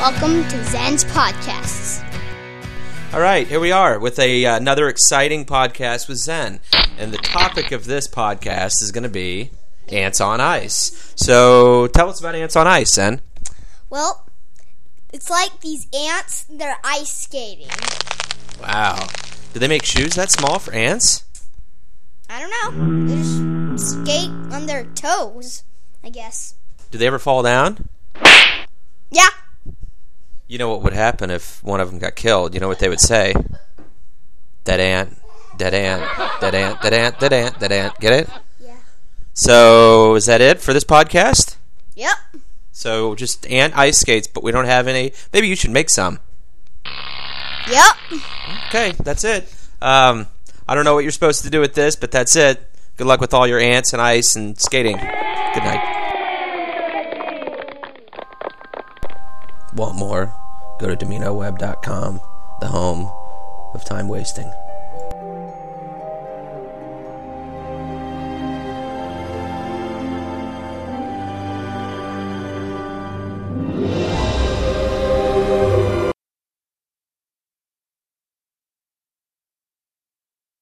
Welcome to Zen's Podcasts. All right, here we are with another exciting podcast with Zen. And the topic of this podcast is going to be ants on ice. So tell us about ants on ice, Zen. Well, it's like these ants, they're ice skating. Wow. Do they make shoes that small for ants? I don't know. They just skate on their toes, I guess. Do they ever fall down? Yeah. You know what would happen if one of them got killed? You know what they would say? Dead ant, dead ant, dead ant, dead ant, dead ant, dead ant. Get it? Yeah. So is that it for this podcast? Yep. So just ant ice skates, but we don't have any. Maybe you should make some. Yep. Okay, that's it. I don't know what you're supposed to do with this, but that's it. Good luck with all your ants and ice and skating. Good night. Want more? Go to DominoWeb.com, the home of time wasting.